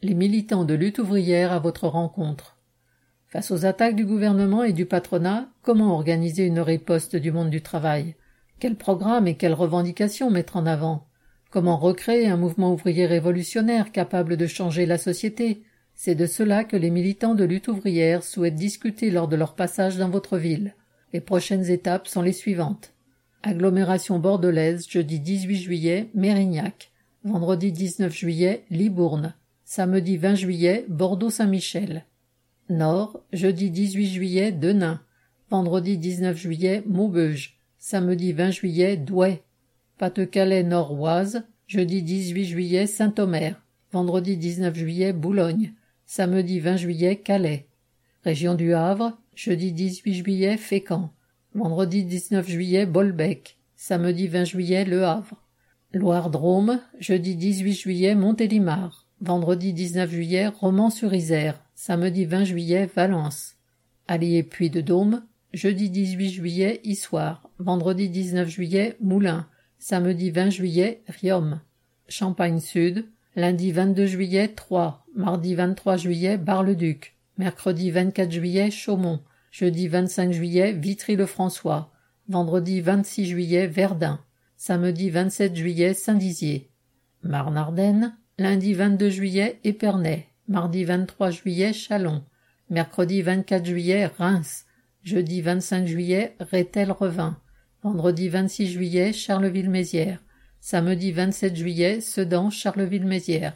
les militants de lutte ouvrière à votre rencontre. Face aux attaques du gouvernement et du patronat, comment organiser une riposte du monde du travail? Quels programmes et quelles revendications mettre en avant? Comment recréer un mouvement ouvrier révolutionnaire capable de changer la société? C'est de cela que les militants de lutte ouvrière souhaitent discuter lors de leur passage dans votre ville. Les prochaines étapes sont les suivantes. Agglomération bordelaise, jeudi 18 juillet, Mérignac. Vendredi 19 juillet, Libourne. Samedi 20 juillet, Bordeaux-Saint-Michel. Nord, jeudi 18 juillet, Denain. Vendredi 19 juillet, Maubeuge. Samedi 20 juillet, Douai. Pas-de-Calais nord-Oise, jeudi 18 juillet, Saint-Omer. Vendredi 19 juillet, Boulogne. Samedi 20 juillet, Calais. Région du Havre, jeudi 18 juillet, Fécamp. Vendredi 19 juillet, Bolbec. Samedi 20 juillet, Le Havre. Loire-Drôme, jeudi 18 juillet, Montélimar. Vendredi 19 juillet, Romans-sur-Isère. Samedi 20 juillet, Valence. Allier-Puy-de-Dôme, jeudi 18 juillet, Issoire. Vendredi 19 juillet, Moulins. Samedi 20 juillet, Riom. Champagne-Sud, lundi 22 juillet, Troyes. Mardi 23 juillet, Bar-le-Duc. Mercredi 24 juillet, Chaumont. Jeudi 25 juillet, Vitry-le-François. Vendredi 26 juillet, Verdun. Samedi 27 juillet, Saint-Dizier. Marne-Ardenne, lundi 22 juillet, Épernay. Mardi 23 juillet, Châlons. Mercredi 24 juillet, Reims. Jeudi 25 juillet, Rethel-Revin. Vendredi 26 juillet, Charleville-Mézières. Samedi 27 juillet, Sedan, Charleville-Mézières.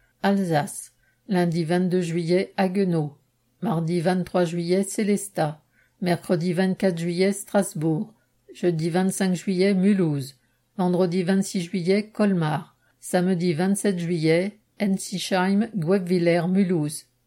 Alsace, lundi 22 juillet, Haguenau. Mardi 23 juillet, Célestat. Mercredi 24 juillet, Strasbourg. Jeudi 25 juillet, Mulhouse. Vendredi 26 juillet, Colmar. Samedi 27 juillet, Ensisheim, Guebwiller, Mulhouse.